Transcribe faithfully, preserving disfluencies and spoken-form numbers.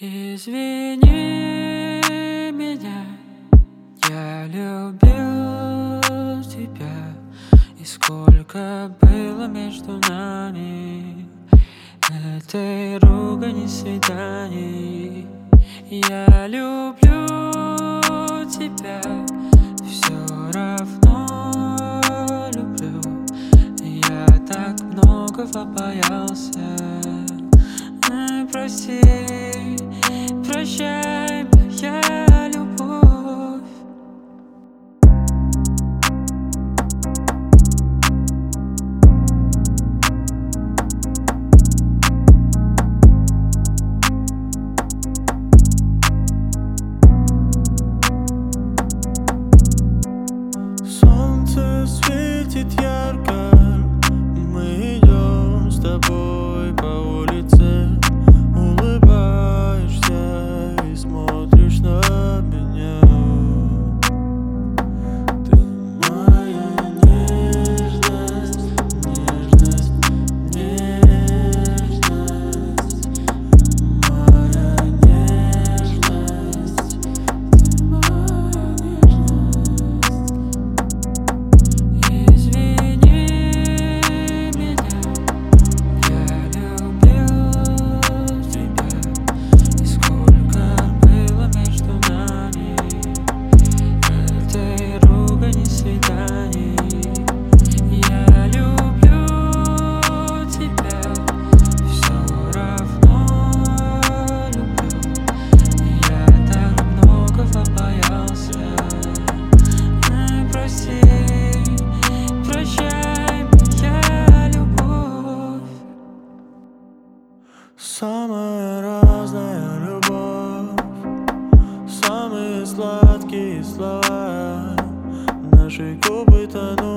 Извини меня, я любил тебя, и сколько было между нами этой ругани, свиданий. Я люблю тебя, все равно люблю. Я так многого боялся. Прости, прощай, моя любовь. Солнце светит ярко, мы идем с тобой по улице. Улыбаешься и смотришь на меня. Ты моя нежность, нежность, нежность. Моя нежность, ты моя нежность. Извини меня, я любил тебя, и сколько было между нами этой ругани, свиданий. Я люблю тебя, все равно люблю. Я так многого боялся. Прости, прощай, моя любовь. Самая разная любовь, самые сладкие слова. Наши губы тонут